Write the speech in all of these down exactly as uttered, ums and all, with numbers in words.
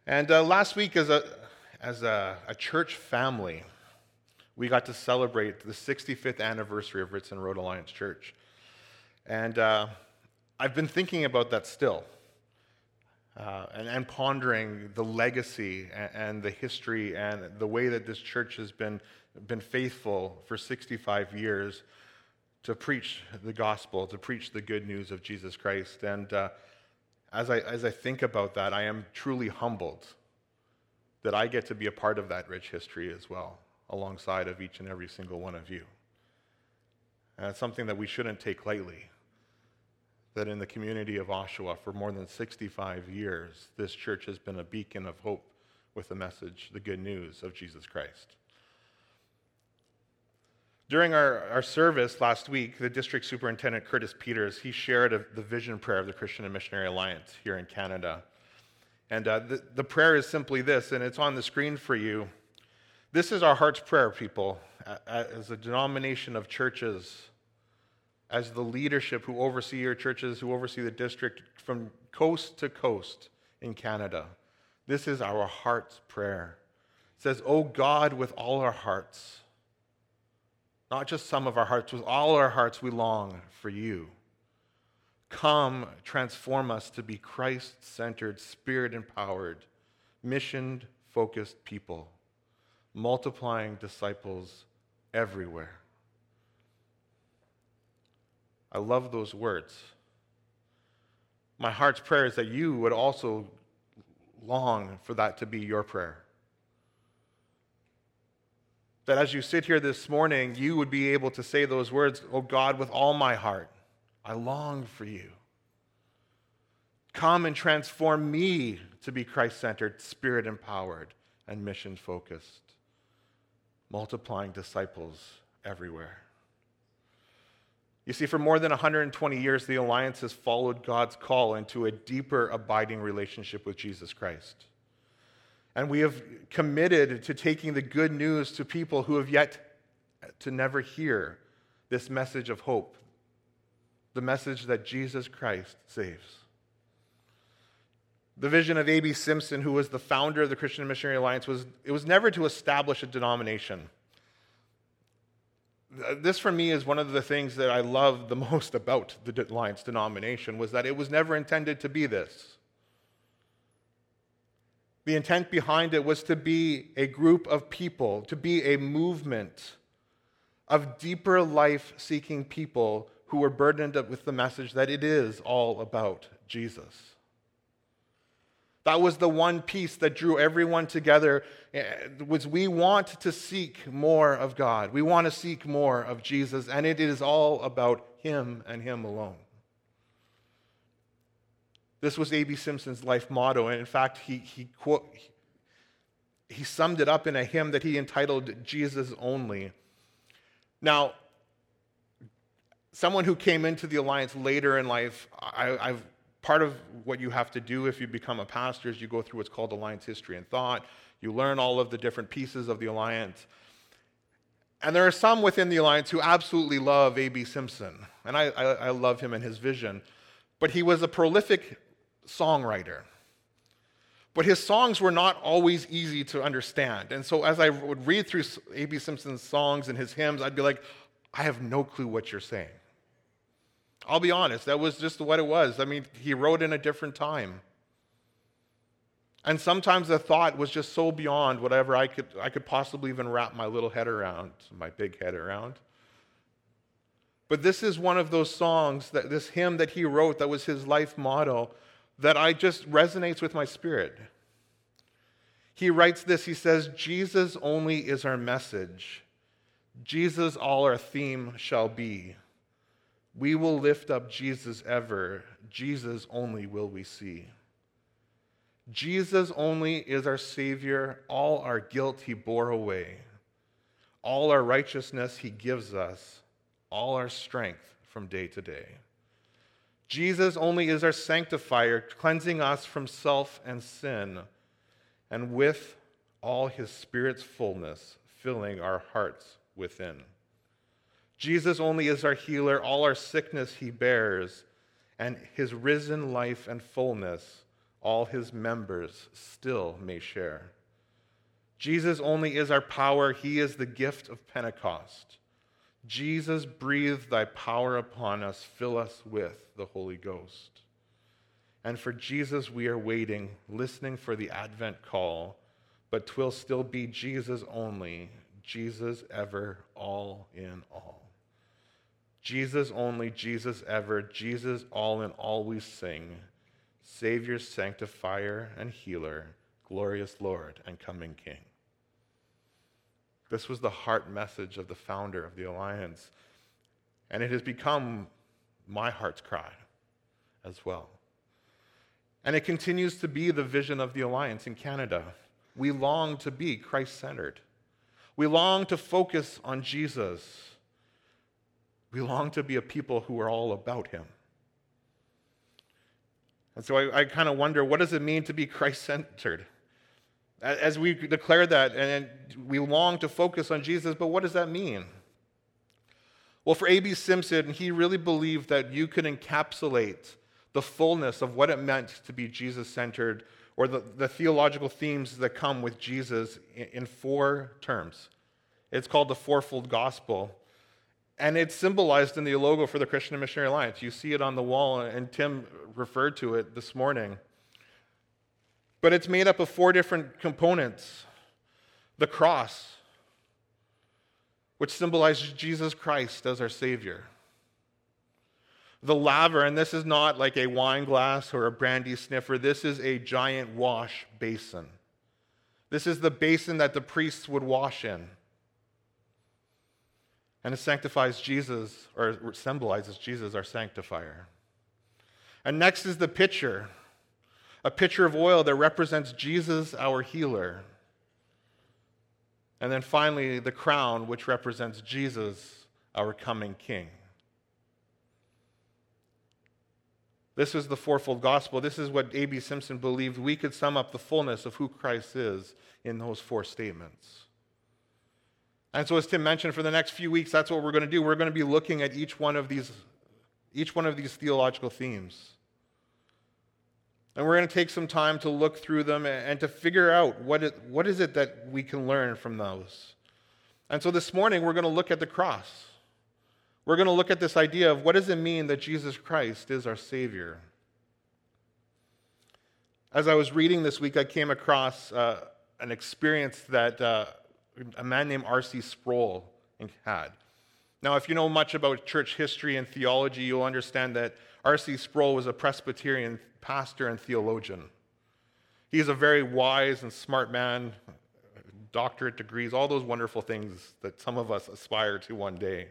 And uh, last week, as a as a, a church family, we got to celebrate the sixty-fifth anniversary of Ritson Road Alliance Church. And uh, I've been thinking about that still, uh, and, and pondering the legacy and, and the history and the way that this church has been been faithful for sixty-five years to preach the gospel, to preach the good news of Jesus Christ. And uh, as I as I think about that, I am truly humbled that I get to be a part of that rich history as well, alongside of each and every single one of you. And it's something that we shouldn't take lightly, that in the community of Oshawa, for more than sixty-five years, this church has been a beacon of hope with the message, the good news of Jesus Christ. During our, our service last week, the district superintendent, Curtis Peters, he shared a, the vision prayer of the Christian and Missionary Alliance here in Canada. And uh, the, the prayer is simply this, and it's on the screen for you. This is our heart's prayer, people, as a denomination of churches, as the leadership who oversee your churches, who oversee the district from coast to coast in Canada. This is our heart's prayer. It says, "Oh God, with all our hearts," not just some of our hearts, with all our hearts we long for you. Come, transform us to be Christ-centered, Spirit-empowered, mission-focused people, multiplying disciples everywhere. I love those words. My heart's prayer is that you would also long for that to be your prayer. That as you sit here this morning, you would be able to say those words, "Oh God, with all my heart, I long for you. Come and transform me to be Christ-centered, Spirit-empowered, and mission-focused, multiplying disciples everywhere." You see, for more than one hundred twenty years, the Alliance has followed God's call into a deeper, abiding relationship with Jesus Christ. And we have committed to taking the good news to people who have yet to never hear this message of hope, the message that Jesus Christ saves. The vision of A B Simpson, who was the founder of the Christian and Missionary Alliance, was it was never to establish a denomination. This, for me, is one of the things that I love the most about the Alliance denomination, was that it was never intended to be this. The intent behind it was to be a group of people, to be a movement of deeper life-seeking people who were burdened up with the message that it is all about Jesus. That was the one piece that drew everyone together, was we want to seek more of God. We want to seek more of Jesus, and it is all about Him and Him alone. This was A B Simpson's life motto, and in fact, he he, quote, he summed it up in a hymn that he entitled "Jesus Only." Now, someone who came into the Alliance later in life, I, I've part of what you have to do if you become a pastor is you go through what's called Alliance History and Thought. You learn all of the different pieces of the Alliance. And there are some within the Alliance who absolutely love A B Simpson, and I, I, I love him and his vision. But he was a prolific songwriter. But his songs were not always easy to understand. And so as I would read through A B Simpson's songs and his hymns, I'd be like, I have no clue what you're saying. I'll be honest, that was just what it was. I mean, he wrote in a different time. And sometimes the thought was just so beyond whatever I could I could possibly even wrap my little head around, my big head around. But this is one of those songs, that this hymn that he wrote that was his life motto, that I just resonates with my spirit. He writes this, he says, "Jesus only is our message. Jesus all our theme shall be. We will lift up Jesus ever. Jesus only will we see. Jesus only is our Savior. All our guilt He bore away. All our righteousness He gives us. All our strength from day to day. Jesus only is our sanctifier, cleansing us from self and sin, and with all His Spirit's fullness, filling our hearts within. Jesus only is our healer, all our sickness He bears, and His risen life and fullness all his members still may share. Jesus only is our power. He is the gift of Pentecost. Jesus, breathe thy power upon us. Fill us with the Holy Ghost. And for Jesus we are waiting, listening for the Advent call, but 'twill still be Jesus only, Jesus ever, all in all. Jesus only, Jesus ever, Jesus all in all we sing. Savior, sanctifier, and healer, glorious Lord and coming King. This was the heart message of the founder of the Alliance, and it has become my heart's cry as well. And it continues to be the vision of the Alliance in Canada. We long to be Christ-centered. We long to focus on Jesus. We long to be a people who are all about him. And so I, I kind of wonder, what does it mean to be Christ-centered? As we declare that, and we long to focus on Jesus, but what does that mean? Well, for A B Simpson, he really believed that you could encapsulate the fullness of what it meant to be Jesus-centered, or the, the theological themes that come with Jesus, in, in four terms. It's called the fourfold gospel. And it's symbolized in the logo for the Christian Missionary Alliance. You see it on the wall, and Tim referred to it this morning. But it's made up of four different components. The cross, which symbolizes Jesus Christ as our Savior. The laver, and this is not like a wine glass or a brandy sniffer. This is a giant wash basin. This is the basin that the priests would wash in. And it sanctifies Jesus, or symbolizes Jesus, our sanctifier. And next is the pitcher, a pitcher of oil that represents Jesus, our healer. And then finally, the crown, which represents Jesus, our coming King. This is the fourfold gospel. This is what A B Simpson believed we could sum up the fullness of who Christ is in those four statements. And so as Tim mentioned, for the next few weeks, that's what we're going to do. We're going to be looking at each one of these, each one of these theological themes. And we're going to take some time to look through them and to figure out what it, what is it that we can learn from those. And so this morning, we're going to look at the cross. We're going to look at this idea of what does it mean that Jesus Christ is our Savior. As I was reading this week, I came across uh, an experience that uh, a man named R C Sproul had. Now, if you know much about church history and theology, you'll understand that R C Sproul was a Presbyterian pastor and theologian. He's a very wise and smart man, doctorate degrees, all those wonderful things that some of us aspire to one day.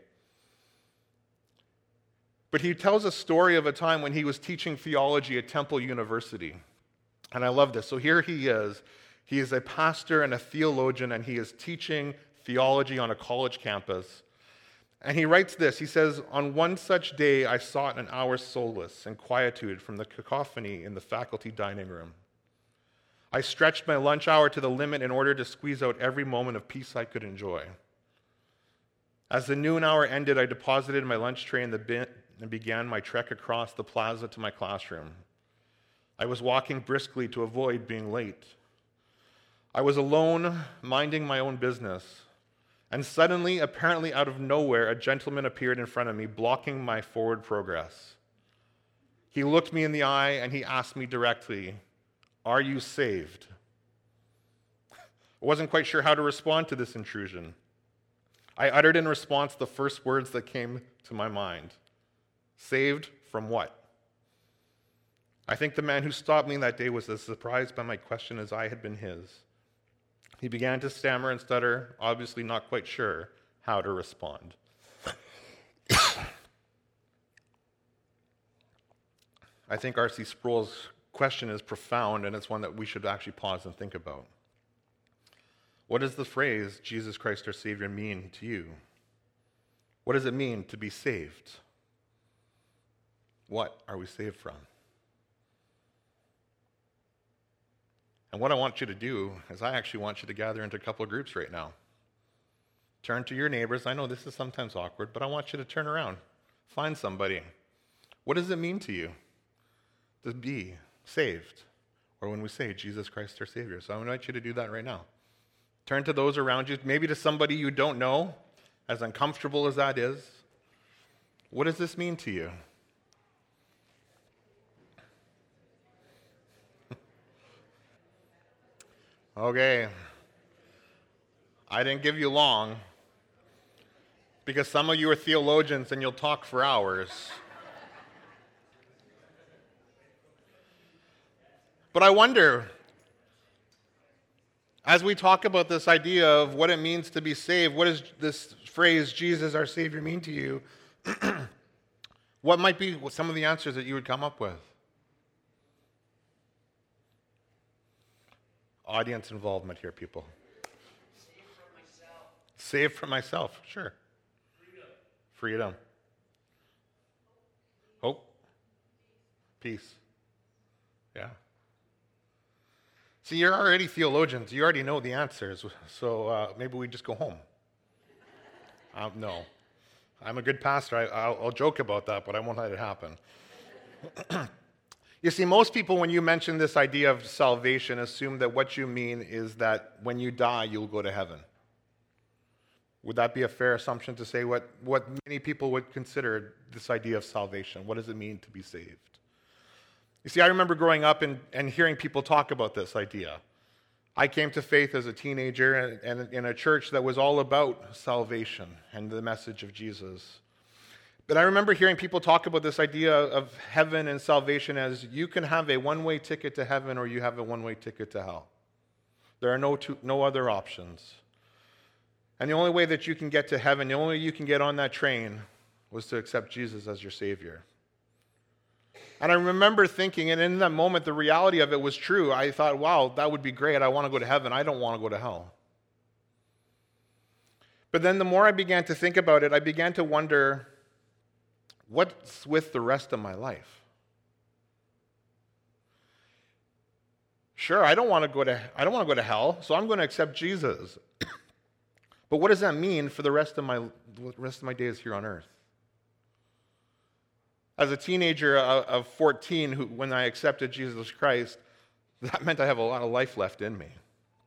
But he tells a story of a time when he was teaching theology at Temple University. And I love this. So here he is. He is a pastor and a theologian, and he is teaching theology on a college campus. And he writes this. He says, "On one such day, I sought an hour's solace and quietude from the cacophony in the faculty dining room. I stretched my lunch hour to the limit in order to squeeze out every moment of peace I could enjoy. As the noon hour ended, I deposited my lunch tray in the bin and began my trek across the plaza to my classroom. I was walking briskly to avoid being late. I was alone, minding my own business, and suddenly, apparently out of nowhere, a gentleman appeared in front of me, blocking my forward progress. He looked me in the eye and he asked me directly, 'Are you saved?' I wasn't quite sure how to respond to this intrusion. I uttered in response the first words that came to my mind. Saved from what? I think the man who stopped me that day was as surprised by my question as I had been his. He began to stammer and stutter, obviously not quite sure how to respond. I think R C Sproul's question is profound, and it's one that we should actually pause and think about. What does the phrase, Jesus Christ our Savior, mean to you? What does it mean to be saved? What are we saved from? And what I want you to do is I actually want you to gather into a couple of groups right now. Turn to your neighbors. I know this is sometimes awkward, but I want you to turn around. Find somebody. What does it mean to you to be saved? or when we say Jesus Christ our Savior. So I invite you to do that right now. Turn to those around you, maybe to somebody you don't know, as uncomfortable as that is. What does this mean to you? Okay. I didn't give you long, because some of you are theologians and you'll talk for hours. But I wonder, as we talk about this idea of what it means to be saved, what does this phrase, Jesus our Savior, mean to you? What might be some of the answers that you would come up with? Audience involvement here, people. Saved from myself. Saved from myself, sure. Freedom. Freedom. Hope. Peace. Yeah. See, you're already theologians. You already know the answers. So uh, maybe we just go home. Um, no. I'm a good pastor. I, I'll, I'll joke about that, but I won't let it happen. You see, most people, when you mention this idea of salvation, assume that what you mean is that when you die, you'll go to heaven. Would that be a fair assumption to say what, what many people would consider this idea of salvation? What does it mean to be saved? You see, I remember growing up and, and hearing people talk about this idea. I came to faith as a teenager and, and in a church that was all about salvation and the message of Jesus. But I remember hearing people talk about this idea of heaven and salvation as you can have a one-way ticket to heaven or you have a one-way ticket to hell. There are no two, no other options. And the only way that you can get to heaven, the only way you can get on that train was to accept Jesus as your Savior. And I remember thinking, and in that moment, the reality of it was true. I thought, wow, that would be great. I want to go to heaven. I don't want to go to hell. But then the more I began to think about it, I began to wonder, what's with the rest of my life? Sure, I don't want to go to I don't want to go to hell, so I'm going to accept Jesus. But what does that mean for the rest of my the rest of my days here on earth? As a teenager of fourteen, who, when I accepted Jesus Christ, that meant I have a lot of life left in me.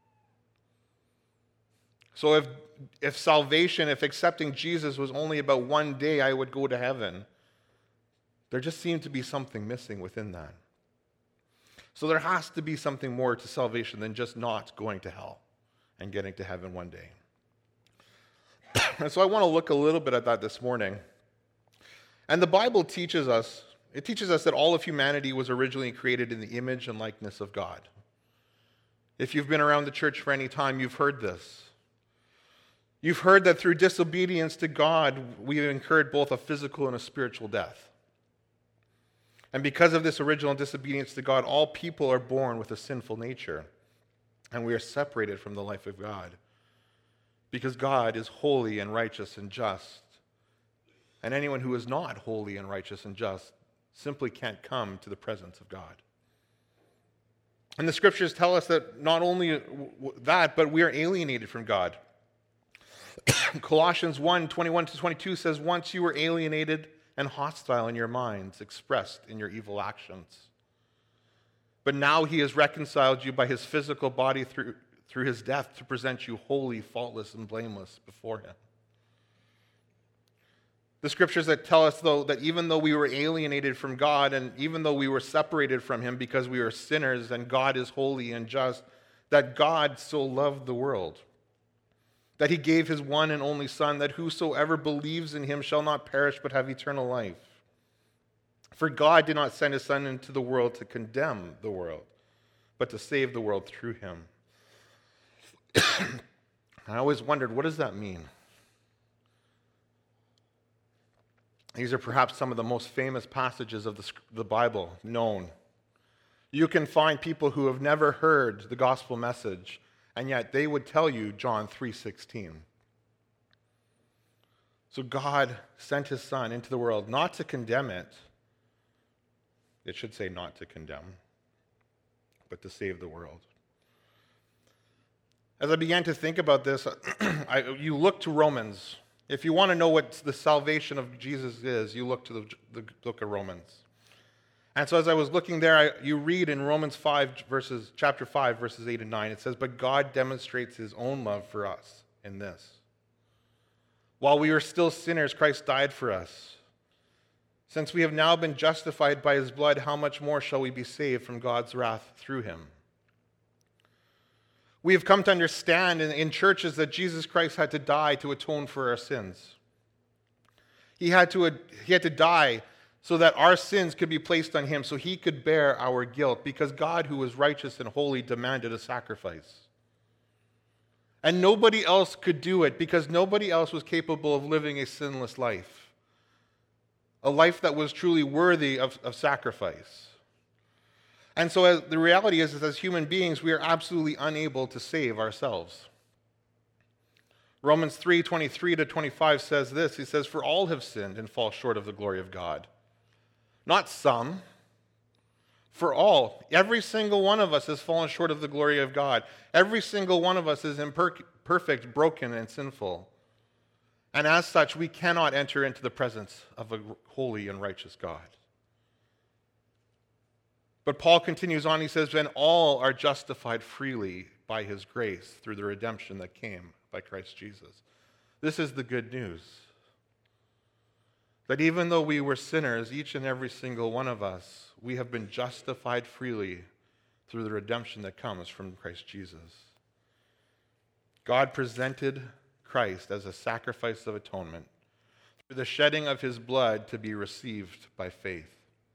So if if salvation, if accepting Jesus was only about one day I would go to heaven, there just seemed to be something missing within that. So there has to be something more to salvation than just not going to hell and getting to heaven one day. And so I want to look a little bit at that this morning. And the Bible teaches us, it teaches us that all of humanity was originally created in the image and likeness of God. If you've been around the church for any time, you've heard this. You've heard that through disobedience to God, we've incurred both a physical and a spiritual death. And because of this original disobedience to God, all people are born with a sinful nature, and we are separated from the life of God. Because God is holy and righteous and just. And anyone who is not holy and righteous and just simply can't come to the presence of God. And the scriptures tell us that not only that, but we are alienated from God. Colossians one, twenty-one to twenty-two says, once you were alienated and hostile in your minds, expressed in your evil actions. But now he has reconciled you by his physical body through, through his death to present you holy, faultless, and blameless before him. The scriptures that tell us, though, that even though we were alienated from God and even though we were separated from him because we are sinners and God is holy and just, that God so loved the world, that he gave his one and only Son, that whosoever believes in him shall not perish but have eternal life. For God did not send his Son into the world to condemn the world, but to save the world through him. I always wondered, what does that mean? These are perhaps some of the most famous passages of the, the Bible known. You can find people who have never heard the gospel message, and yet they would tell you John three sixteen. So God sent his Son into the world not to condemn it. It should say not to condemn, but to save the world. As I began to think about this, I, you look to Romans. If you want to know what the salvation of Jesus is, you look to the, the book of Romans. And so as I was looking there, I, you read in Romans five, verses, chapter five, verses eight and nine, it says, "But God demonstrates his own love for us in this. While we were still sinners, Christ died for us. Since we have now been justified by his blood, how much more shall we be saved from God's wrath through him?" We have come to understand in, in churches that Jesus Christ had to die to atone for our sins. He had to, he had to die so that our sins could be placed on him, so he could bear our guilt, because God, who was righteous and holy, demanded a sacrifice. And nobody else could do it, because nobody else was capable of living a sinless life, a life that was truly worthy of, of sacrifice. And so as, the reality is, is, as human beings, we are absolutely unable to save ourselves. Romans three, twenty-three to twenty-five says this. He says, "For all have sinned and fall short of the glory of God." Not some. For all. Every single one of us has fallen short of the glory of God. Every single one of us is imperfect, broken, and sinful. And as such, we cannot enter into the presence of a holy and righteous God. But Paul continues on, he says, "And all are justified freely by his grace through the redemption that came by Christ Jesus." This is the good news. That even though we were sinners, each and every single one of us, we have been justified freely through the redemption that comes from Christ Jesus. God presented Christ as a sacrifice of atonement through the shedding of his blood to be received by faith.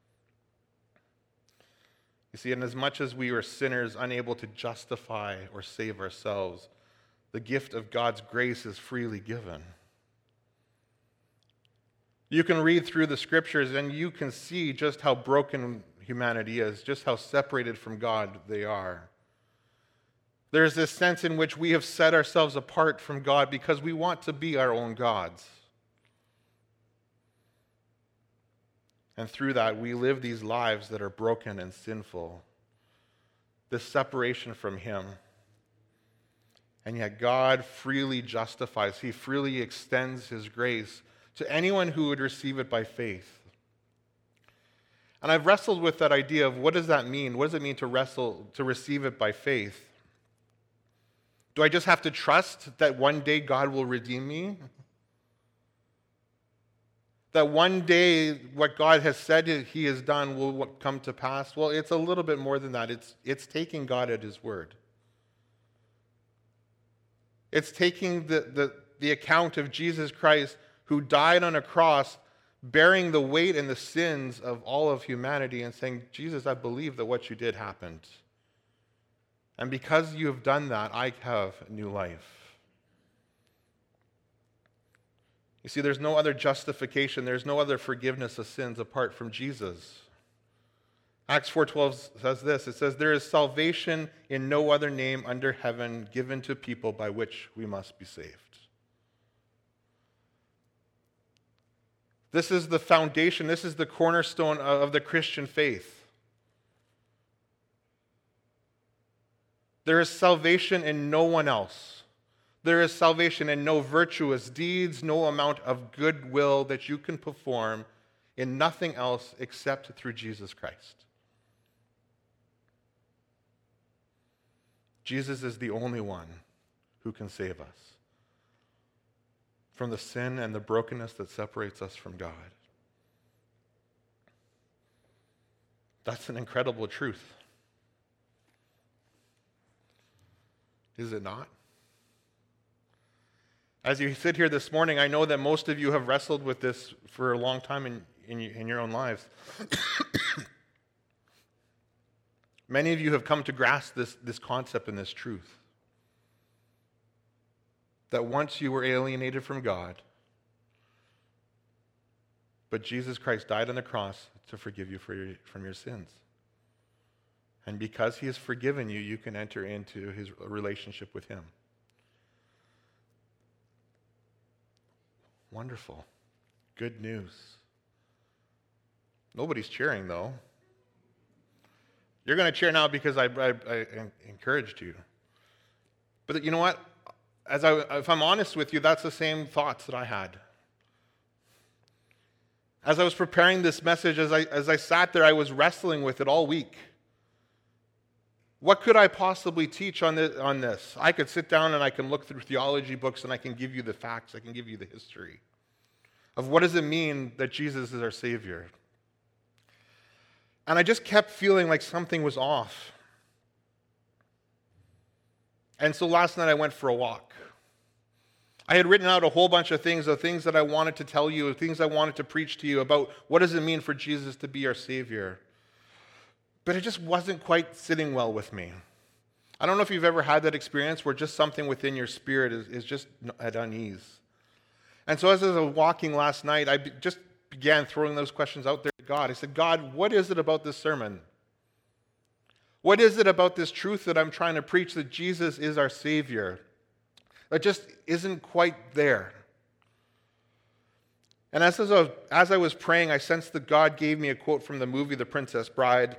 You see, inasmuch as we were sinners, unable to justify or save ourselves, the gift of God's grace is freely given. You can read through the scriptures and you can see just how broken humanity is, just how separated from God they are. There's this sense in which we have set ourselves apart from God because we want to be our own gods. And through that, we live these lives that are broken and sinful. This separation from him. And yet God freely justifies. He freely extends his grace to anyone who would receive it by faith. And I've wrestled with that idea of what does that mean? What does it mean to wrestle, to receive it by faith? Do I just have to trust that one day God will redeem me? That one day what God has said he has done will come to pass? Well, it's a little bit more than that. It's, it's taking God at his word. It's taking the, the, the account of Jesus Christ, who died on a cross, bearing the weight and the sins of all of humanity, and saying, "Jesus, I believe that what you did happened. And because you have done that, I have a new life." You see, there's no other justification, there's no other forgiveness of sins apart from Jesus. Acts four twelve says this, it says, "There is salvation in no other name under heaven given to people by which we must be saved." This is the foundation, this is the cornerstone of the Christian faith. There is salvation in no one else. There is salvation in no virtuous deeds, no amount of goodwill that you can perform, in nothing else except through Jesus Christ. Jesus is the only one who can save us from the sin and the brokenness that separates us from God. That's an incredible truth. Is it not? As you sit here this morning, I know that most of you have wrestled with this for a long time in, in, in your own lives. Many of you have come to grasp this, this concept and this truth. That once you were alienated from God, but Jesus Christ died on the cross to forgive you for your, from your sins. And because he has forgiven you, you can enter into his relationship with him. Wonderful. Good news. Nobody's cheering, though. You're going to cheer now because I, I, I encouraged you. But you know what? As I, if I'm honest with you, that's the same thoughts that I had. As I was preparing this message, as I, as I sat there, I was wrestling with it all week. What could I possibly teach on this, on this? I could sit down and I can look through theology books and I can give you the facts, I can give you the history of what does it mean that Jesus is our Savior. And I just kept feeling like something was off. And so last night I went for a walk. I had written out a whole bunch of things, of things that I wanted to tell you, things I wanted to preach to you about what does it mean for Jesus to be our Savior. But it just wasn't quite sitting well with me. I don't know if you've ever had that experience where just something within your spirit is, is just at unease. And so as I was walking last night, I be, just began throwing those questions out there to God. I said, God, what is it about this sermon? What is it about this truth that I'm trying to preach, that Jesus is our Savior, that just isn't quite there? And as, as, I was, as I was praying, I sensed that God gave me a quote from the movie The Princess Bride.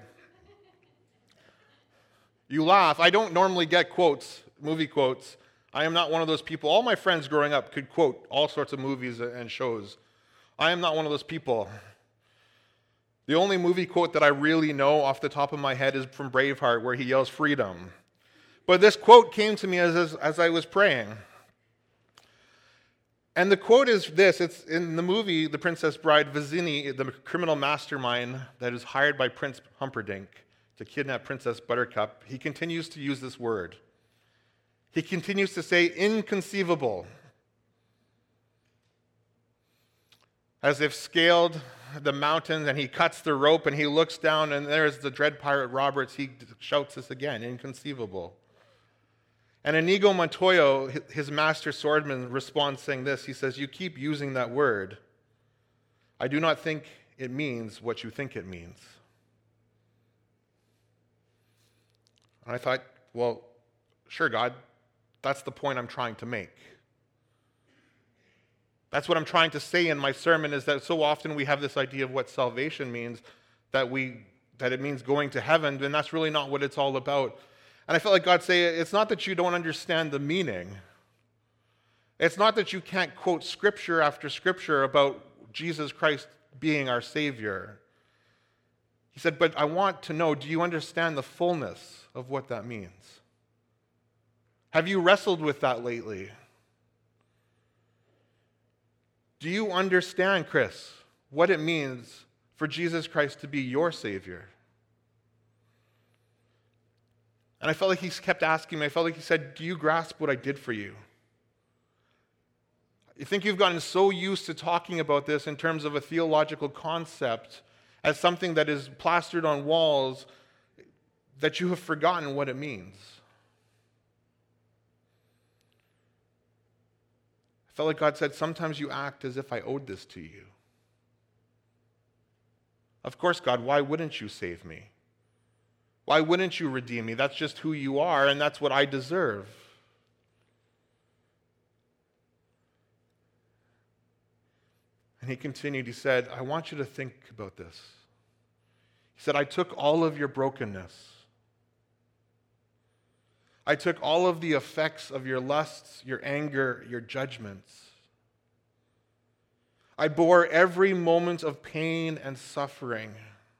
You laugh. I don't normally get quotes, movie quotes. I am not one of those people. All my friends growing up could quote all sorts of movies and shows. I am not one of those people. The only movie quote that I really know off the top of my head is from Braveheart, where he yells freedom. But this quote came to me as, as, as I was praying. And the quote is this. It's in the movie The Princess Bride. Vizzini, the criminal mastermind that is hired by Prince Humperdinck to kidnap Princess Buttercup, he continues to use this word. He continues to say, inconceivable. As if scaled the mountains and he cuts the rope and he looks down and there's the dread pirate Roberts, he shouts this again, inconceivable. And Inigo Montoya, his master swordman, responds saying this. He says, you keep using that word. I do not think it means what you think it means. And I thought, well, sure, God, that's the point I'm trying to make. That's what I'm trying to say in my sermon, is that so often we have this idea of what salvation means, that we that it means going to heaven, and that's really not what it's all about. And I felt like God say, it's not that you don't understand the meaning. It's not that you can't quote scripture after scripture about Jesus Christ being our Savior. He said, but I want to know, do you understand the fullness of what that means? Have you wrestled with that lately? Do you understand, Chris, what it means for Jesus Christ to be your Savior? And I felt like he kept asking me, I felt like he said, do you grasp what I did for you? I think you've gotten so used to talking about this in terms of a theological concept as something that is plastered on walls that you have forgotten what it means. I felt like God said, sometimes you act as if I owed this to you. Of course, God, why wouldn't you save me? Why wouldn't you redeem me? That's just who you are, and that's what I deserve. And he continued, he said, I want you to think about this. He said, I took all of your brokenness. I took all of the effects of your lusts, your anger, your judgments. I bore every moment of pain and suffering,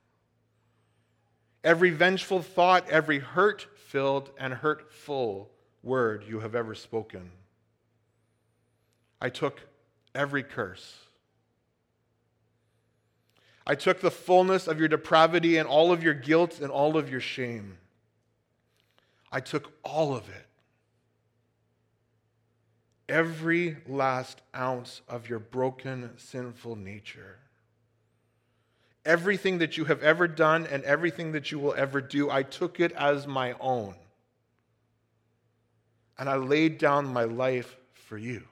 every vengeful thought, every hurt-filled and hurtful word you have ever spoken. I took every curse. I took the fullness of your depravity and all of your guilt and all of your shame. I took all of it. Every last ounce of your broken, sinful nature. Everything that you have ever done and everything that you will ever do, I took it as my own. And I laid down my life for you.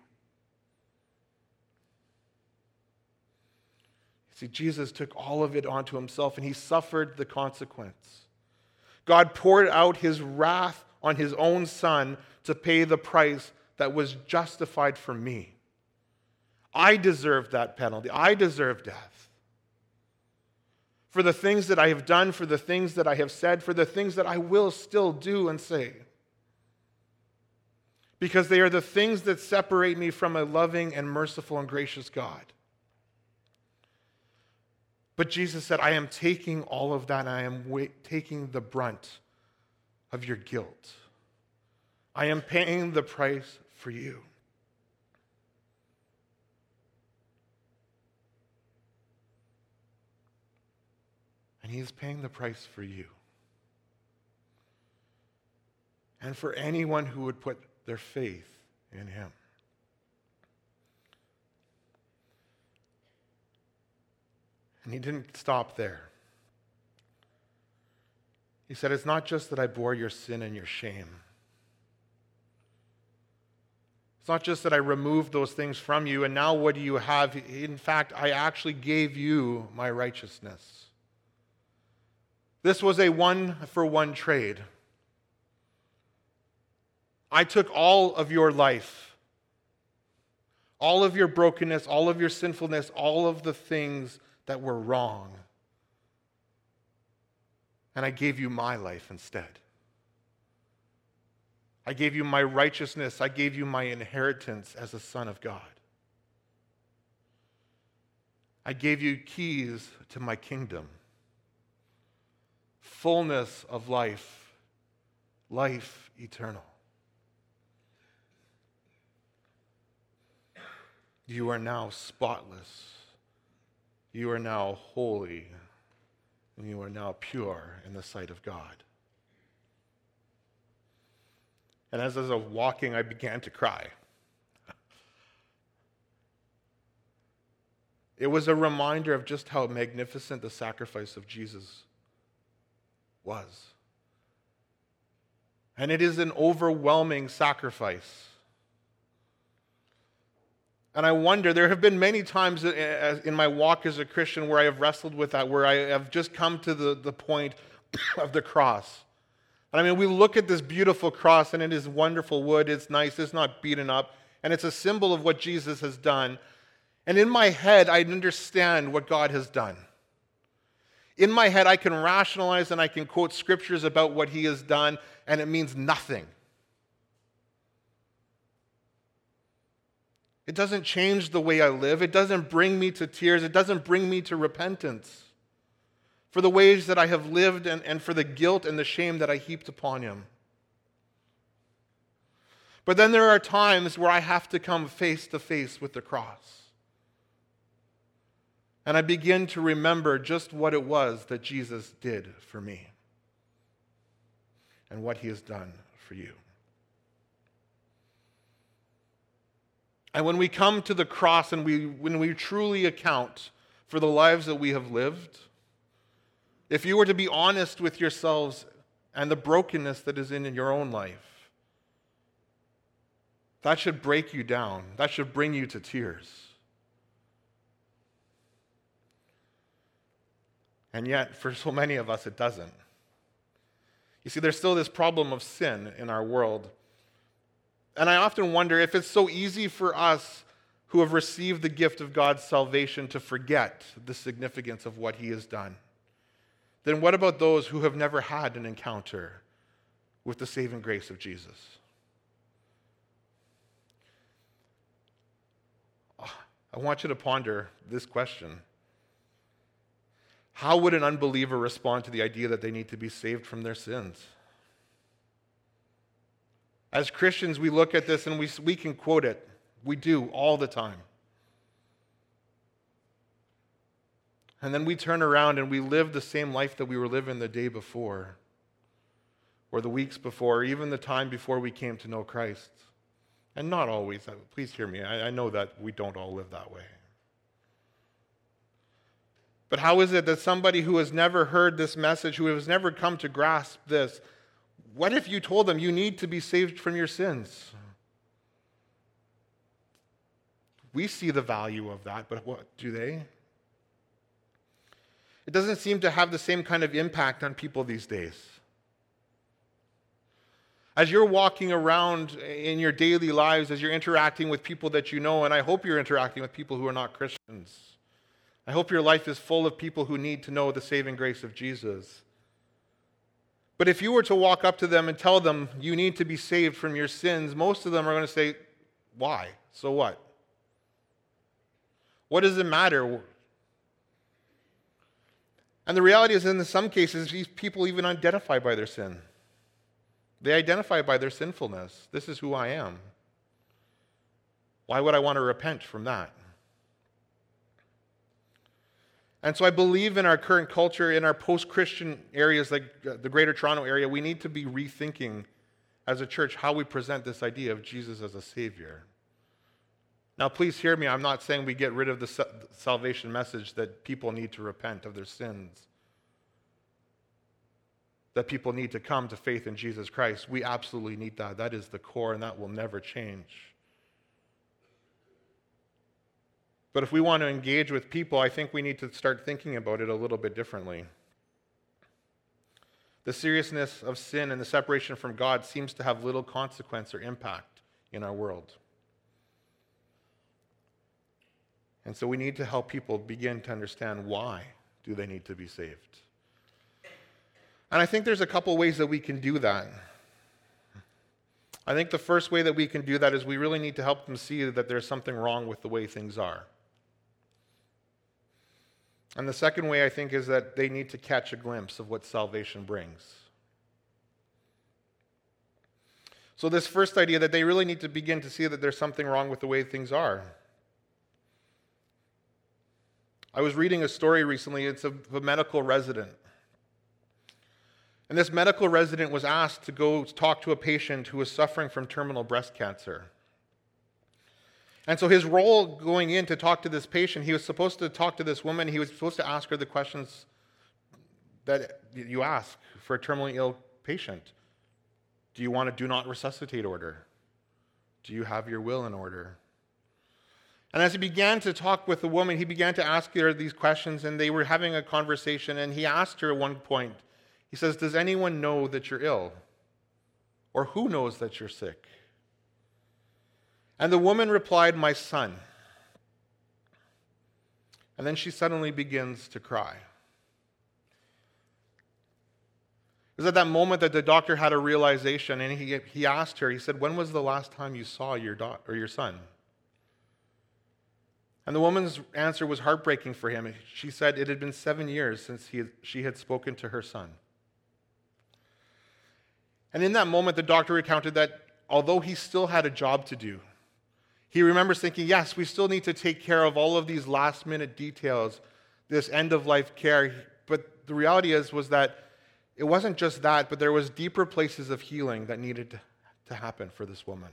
See, Jesus took all of it onto himself and he suffered the consequence. God poured out his wrath on his own son to pay the price that was justified for me. I deserved that penalty. I deserve death. For the things that I have done, for the things that I have said, for the things that I will still do and say. Because they are the things that separate me from a loving and merciful and gracious God. But Jesus said, I am taking all of that and I am wa- taking the brunt of your guilt. I am paying the price for you. And he's paying the price for you. And for anyone who would put their faith in him. And he didn't stop there. He said, it's not just that I bore your sin and your shame. It's not just that I removed those things from you, and now what do you have? In fact, I actually gave you my righteousness. This was a one-for-one trade. I took all of your life, all of your brokenness, all of your sinfulness, all of the things that were wrong, and I gave you my life instead. I gave you my righteousness. I gave you my inheritance as a son of God. I gave you keys to my kingdom, fullness of life, life eternal. You are now spotless. You are now holy. And you are now pure in the sight of God. And as I was walking, I began to cry. It was a reminder of just how magnificent the sacrifice of Jesus was. And it is an overwhelming sacrifice. And I wonder, there have been many times in my walk as a Christian where I have wrestled with that, where I have just come to the, the point of the cross. And I mean, we look at this beautiful cross, and it is wonderful wood, it's nice, it's not beaten up, and it's a symbol of what Jesus has done. And in my head, I understand what God has done. In my head, I can rationalize and I can quote scriptures about what he has done, and it means nothing. It doesn't change the way I live. It doesn't bring me to tears. It doesn't bring me to repentance for the ways that I have lived and, and for the guilt and the shame that I heaped upon him. But then there are times where I have to come face to face with the cross. And I begin to remember just what it was that Jesus did for me and what he has done for you. And when we come to the cross and we, when we truly account for the lives that we have lived, if you were to be honest with yourselves and the brokenness that is in, in your own life, that should break you down. That should bring you to tears. And yet, for so many of us, it doesn't. You see, there's still this problem of sin in our world. And I often wonder if it's so easy for us who have received the gift of God's salvation to forget the significance of what he has done. Then what about those who have never had an encounter with the saving grace of Jesus? I want you to ponder this question. How would an unbeliever respond to the idea that they need to be saved from their sins? As Christians, we look at this and we, we can quote it. We do all the time. And then we turn around and we live the same life that we were living the day before, or the weeks before, or even the time before we came to know Christ. And not always. Please hear me. I, I know that we don't all live that way. But how is it that somebody who has never heard this message, who has never come to grasp this, what if you told them you need to be saved from your sins? We see the value of that, but what do they? It doesn't seem to have the same kind of impact on people these days. As you're walking around in your daily lives, as you're interacting with people that you know, and I hope you're interacting with people who are not Christians, I hope your life is full of people who need to know the saving grace of Jesus. But if you were to walk up to them and tell them you need to be saved from your sins, most of them are going to say, why? So what? What does it matter? And the reality is, in some cases, these people even identify by their sin. They identify by their sinfulness. This is who I am. Why would I want to repent from that? And so I believe in our current culture, in our post-Christian areas like the Greater Toronto area, we need to be rethinking as a church how we present this idea of Jesus as a Savior. Now, please hear me. I'm not saying we get rid of the salvation message that people need to repent of their sins, that people need to come to faith in Jesus Christ. We absolutely need that. That is the core, and that will never change. But if we want to engage with people, I think we need to start thinking about it a little bit differently. The seriousness of sin and the separation from God seems to have little consequence or impact in our world. And so we need to help people begin to understand why do they need to be saved. And I think there's a couple ways that we can do that. I think the first way that we can do that is we really need to help them see that there's something wrong with the way things are. And the second way, I think, is that they need to catch a glimpse of what salvation brings. So this first idea that they really need to begin to see that there's something wrong with the way things are. I was reading a story recently. It's of a medical resident. And this medical resident was asked to go talk to a patient who was suffering from terminal breast cancer. And so his role going in to talk to this patient, he was supposed to talk to this woman. He was supposed to ask her the questions that you ask for a terminally ill patient. Do you want a do not resuscitate order? Do you have your will in order? And as he began to talk with the woman, he began to ask her these questions, and they were having a conversation, and he asked her at one point, he says, does anyone know that you're ill? Or who knows that you're sick? And the woman replied, my son. And then she suddenly begins to cry. It was at that moment that the doctor had a realization, and he, he asked her, he said, when was the last time you saw your da- or your son? And the woman's answer was heartbreaking for him. She said it had been seven years since he had, she had spoken to her son. And in that moment, the doctor recounted that although he still had a job to do, he remembers thinking, yes, we still need to take care of all of these last-minute details, this end-of-life care. But the reality is was that it wasn't just that, but there was deeper places of healing that needed to happen for this woman.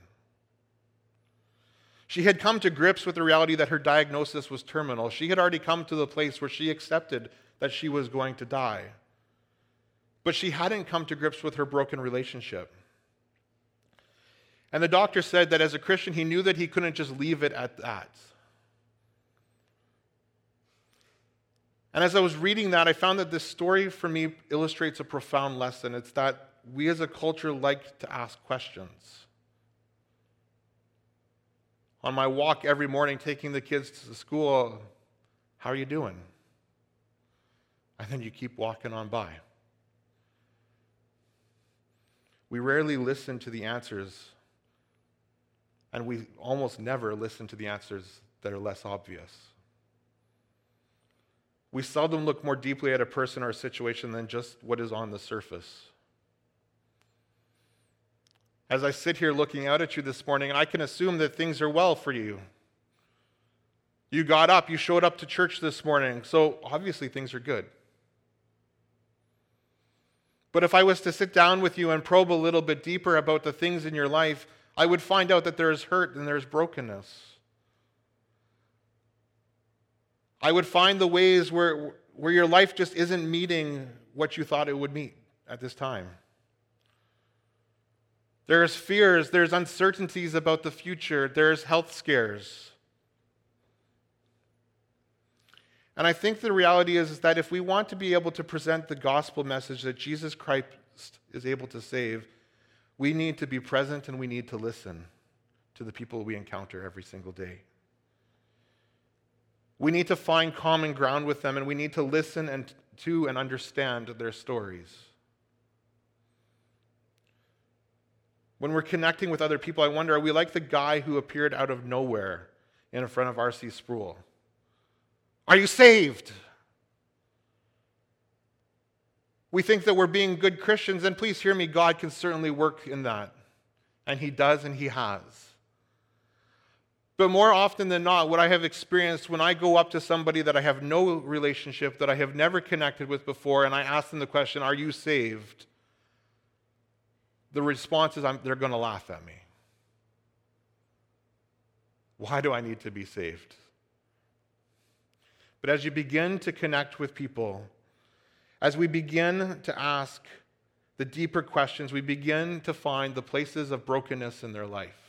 She had come to grips with the reality that her diagnosis was terminal. She had already come to the place where she accepted that she was going to die. But she hadn't come to grips with her broken relationship. And the doctor said that as a Christian, he knew that he couldn't just leave it at that. And as I was reading that, I found that this story for me illustrates a profound lesson. It's that we as a culture like to ask questions. On my walk every morning, taking the kids to school, how are you doing? And then you keep walking on by. We rarely listen to the answers, and we almost never listen to the answers that are less obvious. We seldom look more deeply at a person or a situation than just what is on the surface. As I sit here looking out at you this morning, and I can assume that things are well for you. You got up, you showed up to church this morning, so obviously things are good. But if I was to sit down with you and probe a little bit deeper about the things in your life, I would find out that there is hurt and there is brokenness. I would find the ways where, where your life just isn't meeting what you thought it would meet at this time. There's fears, there's uncertainties about the future, there's health scares. And I think the reality is, is that if we want to be able to present the gospel message that Jesus Christ is able to save, we need to be present and we need to listen to the people we encounter every single day. We need to find common ground with them, and we need to listen and to and understand their stories. When we're connecting with other people, I wonder, are we like the guy who appeared out of nowhere in front of R C Sproul? Are you saved? We think that we're being good Christians, and please hear me, God can certainly work in that. And he does, and he has. But more often than not, what I have experienced when I go up to somebody that I have no relationship, that I have never connected with before, and I ask them the question, are you saved? The response is I'm, they're going to laugh at me. Why do I need to be saved? But as you begin to connect with people, as we begin to ask the deeper questions, we begin to find the places of brokenness in their life.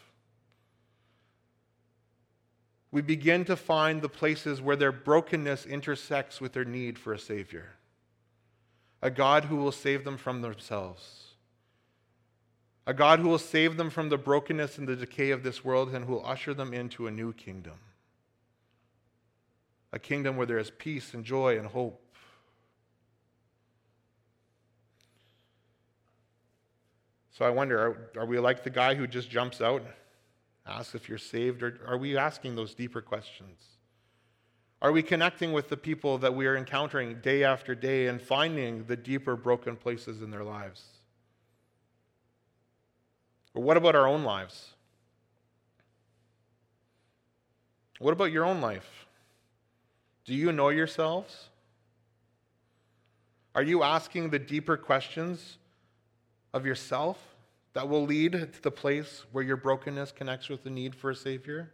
We begin to find the places where their brokenness intersects with their need for a Savior, a God who will save them from themselves, a God who will save them from the brokenness and the decay of this world and who will usher them into a new kingdom, a kingdom where there is peace and joy and hope. So I wonder, are, are we like the guy who just jumps out, asks if you're saved, or are we asking those deeper questions? Are we connecting with the people that we are encountering day after day and finding the deeper broken places in their lives? Or what about our own lives? What about your own life? Do you know yourselves? Are you asking the deeper questions of yourself that will lead to the place where your brokenness connects with the need for a Savior?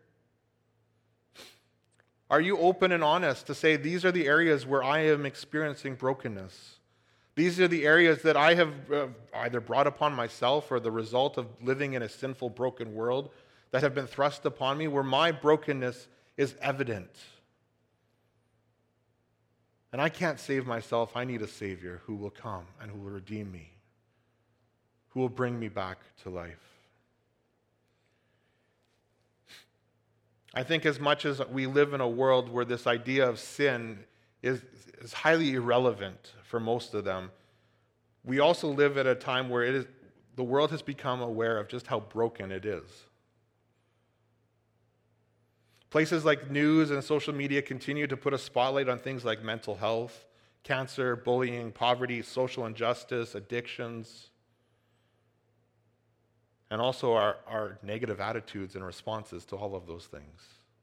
Are you open and honest to say, these are the areas where I am experiencing brokenness? These are the areas that I have uh, either brought upon myself or the result of living in a sinful, broken world that have been thrust upon me, where my brokenness is evident. And I can't save myself. I need a Savior who will come and who will redeem me, who will bring me back to life. I think as much as we live in a world where this idea of sin is, is highly irrelevant for most of them, we also live at a time where it is, the world has become aware of just how broken it is. Places like news and social media continue to put a spotlight on things like mental health, cancer, bullying, poverty, social injustice, addictions, and also our, our negative attitudes and responses to all of those things.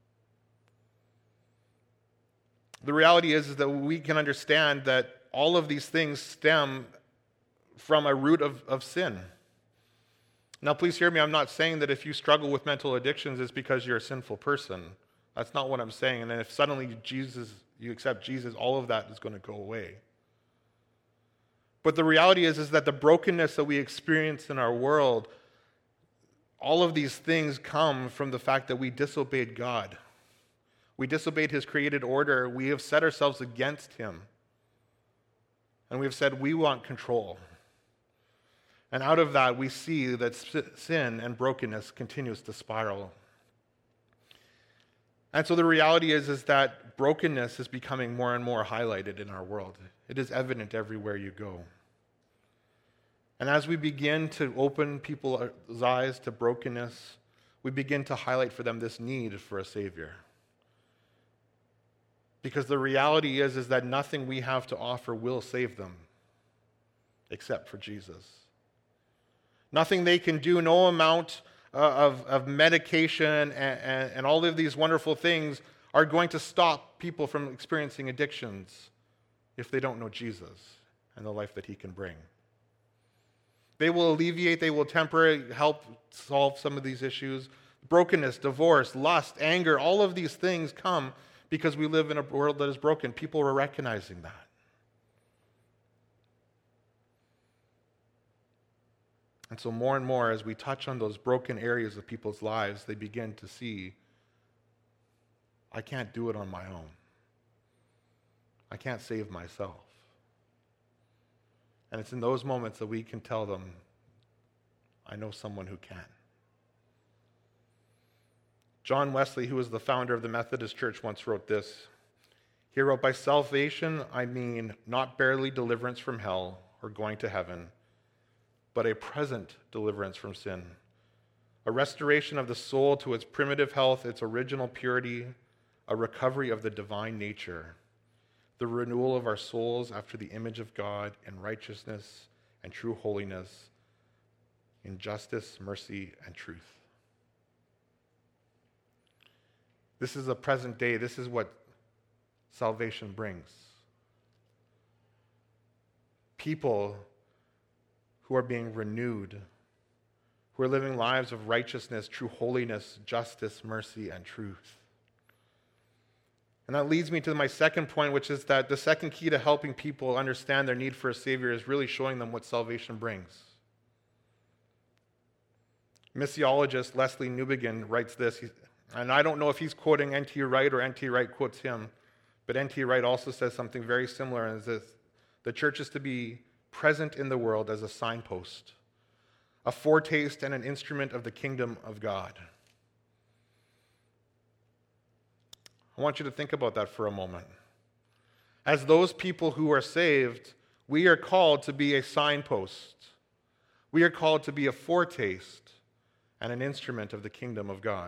The reality is, is that we can understand that all of these things stem from a root of, of sin. Now, please hear me. I'm not saying that if you struggle with mental addictions, it's because you're a sinful person. That's not what I'm saying. And then if suddenly Jesus, you accept Jesus, all of that is going to go away. But the reality is, is that the brokenness that we experience in our world, all of these things come from the fact that we disobeyed God. We disobeyed his created order. We have set ourselves against him. And we have said we want control. And out of that, we see that sin and brokenness continues to spiral. And so the reality is, is that brokenness is becoming more and more highlighted in our world. It is evident everywhere you go. And as we begin to open people's eyes to brokenness, we begin to highlight for them this need for a Savior. Because the reality is, is that nothing we have to offer will save them except for Jesus. Nothing they can do, no amount uh, of, of medication and, and, and all of these wonderful things are going to stop people from experiencing addictions if they don't know Jesus and the life that he can bring. They will alleviate, they will temporarily help solve some of these issues. Brokenness, divorce, lust, anger, all of these things come because we live in a world that is broken. People are recognizing that. And so more and more, as we touch on those broken areas of people's lives, they begin to see, I can't do it on my own. I can't save myself. And it's in those moments that we can tell them, I know someone who can. John Wesley, who was the founder of the Methodist Church, once wrote this. He wrote, by salvation, I mean not barely deliverance from hell or going to heaven, but a present deliverance from sin, a restoration of the soul to its primitive health, its original purity, a recovery of the divine nature, the renewal of our souls after the image of God in righteousness and true holiness, in justice, mercy, and truth. This is a present day. This is what salvation brings. People who are being renewed, who are living lives of righteousness, true holiness, justice, mercy, and truth. And that leads me to my second point, which is that the second key to helping people understand their need for a Savior is really showing them what salvation brings. Missiologist Leslie Newbigin writes this, and I don't know if he's quoting N T Wright or N T Wright quotes him, but N T Wright also says something very similar, and is this: the church is to be present in the world as a signpost, a foretaste and an instrument of the kingdom of God. I want you to think about that for a moment. As those people who are saved, we are called to be a signpost. We are called to be a foretaste and an instrument of the kingdom of God.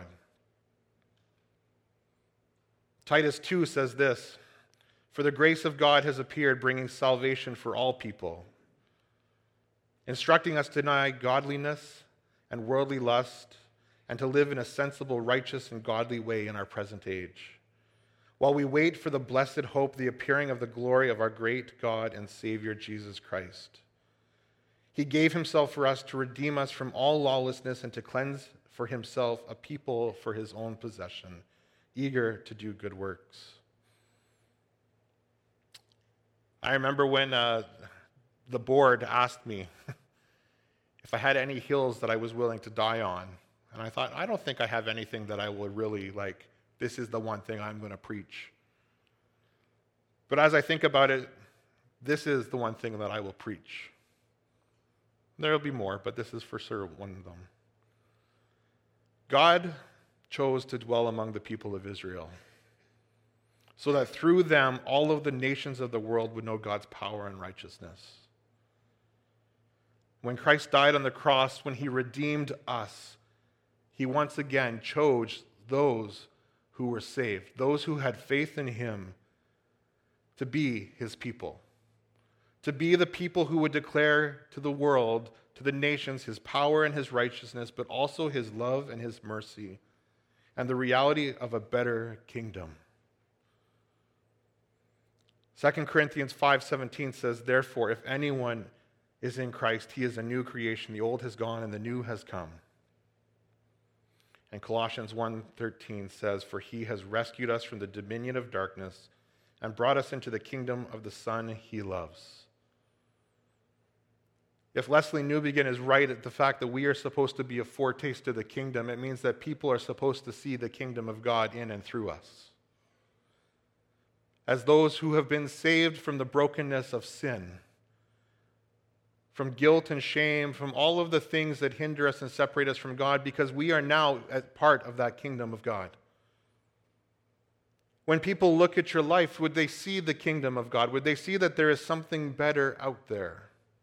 Titus two says this: "For the grace of God has appeared, bringing salvation for all people, instructing us to deny godliness and worldly lust, and to live in a sensible, righteous, and godly way in our present age, while we wait for the blessed hope, the appearing of the glory of our great God and Savior, Jesus Christ. He gave himself for us to redeem us from all lawlessness and to cleanse for himself a people for his own possession, eager to do good works." I remember when uh, the board asked me if I had any hills that I was willing to die on. And I thought, I don't think I have anything that I will really, like, this is the one thing I'm going to preach. But as I think about it, this is the one thing that I will preach. There will be more, but this is for sure one of them. God chose to dwell among the people of Israel, so that through them all of the nations of the world would know God's power and righteousness. When Christ died on the cross, when he redeemed us, he once again chose those who were saved, those who had faith in him, to be his people, to be the people who would declare to the world, to the nations, his power and his righteousness, but also his love and his mercy, and the reality of a better kingdom. Second Corinthians five seventeen says, "Therefore, if anyone is in Christ, he is a new creation. The old has gone and the new has come." And Colossians one thirteen says, "For he has rescued us from the dominion of darkness and brought us into the kingdom of the Son he loves." If Leslie Newbigin is right at the fact that we are supposed to be a foretaste of the kingdom, it means that people are supposed to see the kingdom of God in and through us. As those who have been saved from the brokenness of sin, from guilt and shame, from all of the things that hinder us and separate us from God, because we are now a part of that kingdom of God. When people look at your life, would they see the kingdom of God? Would they see that there is something better out there?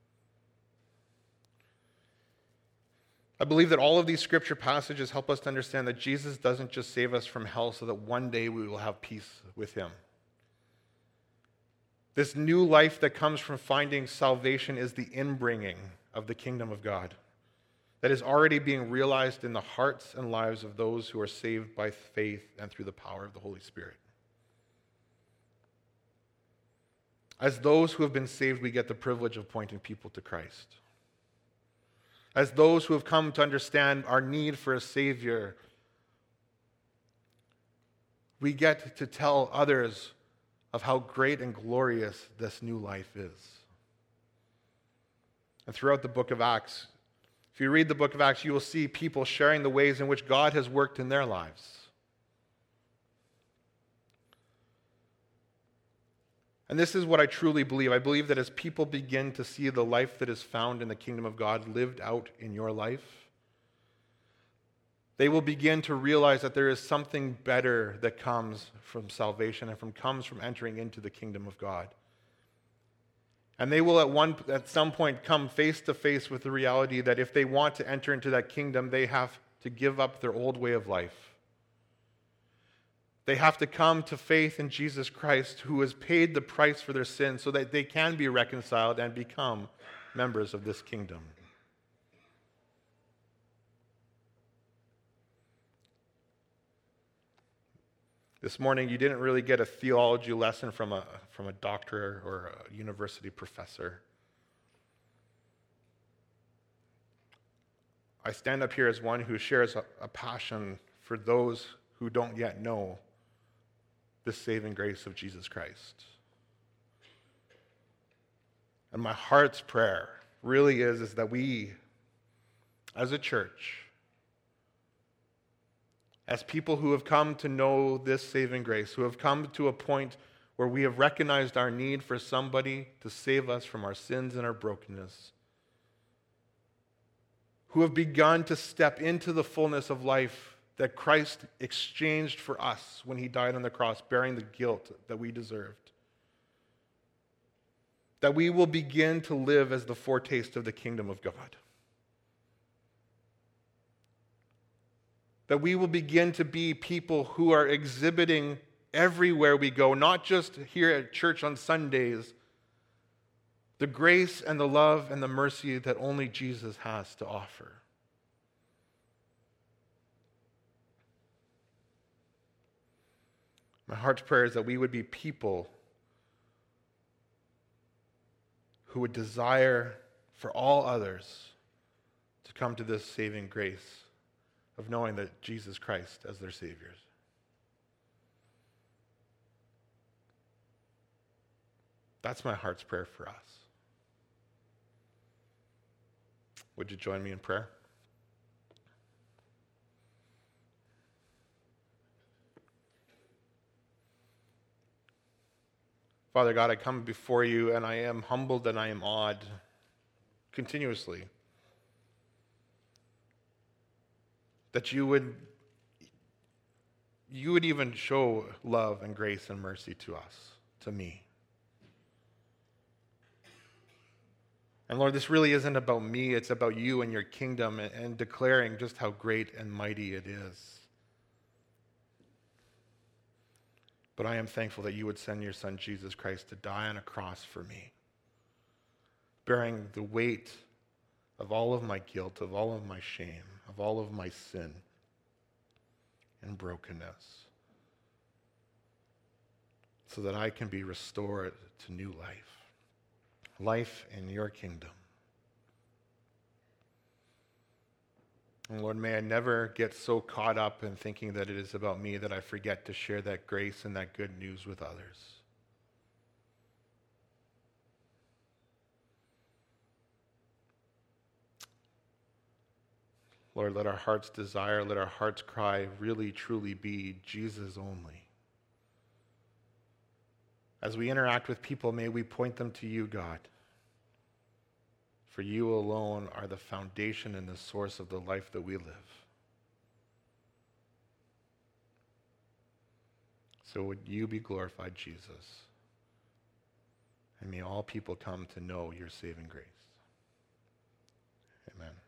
I believe that all of these scripture passages help us to understand that Jesus doesn't just save us from hell so that one day we will have peace with him. This new life that comes from finding salvation is the inbringing of the kingdom of God that is already being realized in the hearts and lives of those who are saved by faith and through the power of the Holy Spirit. As those who have been saved, we get the privilege of pointing people to Christ. As those who have come to understand our need for a Savior, we get to tell others of how great and glorious this new life is. And throughout the book of Acts, if you read the book of Acts, you will see people sharing the ways in which God has worked in their lives. And this is what I truly believe. I believe that as people begin to see the life that is found in the kingdom of God lived out in your life, they will begin to realize that there is something better that comes from salvation and from comes from entering into the kingdom of God. And they will at one at some point come face to face with the reality that if they want to enter into that kingdom, they have to give up their old way of life. They have to come to faith in Jesus Christ, who has paid the price for their sins so that they can be reconciled and become members of this kingdom. This morning, you didn't really get a theology lesson from a, from a doctor or a university professor. I stand up here as one who shares a, a passion for those who don't yet know the saving grace of Jesus Christ. And my heart's prayer really is, is that we, as a church, as people who have come to know this saving grace, who have come to a point where we have recognized our need for somebody to save us from our sins and our brokenness, who have begun to step into the fullness of life that Christ exchanged for us when he died on the cross, bearing the guilt that we deserved, that we will begin to live as the foretaste of the kingdom of God. That we will begin to be people who are exhibiting everywhere we go, not just here at church on Sundays, the grace and the love and the mercy that only Jesus has to offer. My heart's prayer is that we would be people who would desire for all others to come to this saving grace of knowing that Jesus Christ as their Savior. That's my heart's prayer for us. Would you join me in prayer? Father God, I come before you and I am humbled and I am awed continuously that you would you would even show love and grace and mercy to us, to me. And Lord, this really isn't about me, it's about you and your kingdom and, and declaring just how great and mighty it is. But I am thankful that you would send your Son, Jesus Christ, to die on a cross for me, bearing the weight of all of my guilt, of all of my shame, of all of my sin and brokenness, so that I can be restored to new life, life in your kingdom. And Lord, may I never get so caught up in thinking that it is about me that I forget to share that grace and that good news with others. Lord, let our heart's desire, let our heart's cry really, truly be Jesus only. As we interact with people, may we point them to you, God. For you alone are the foundation and the source of the life that we live. So would you be glorified, Jesus, and may all people come to know your saving grace. Amen.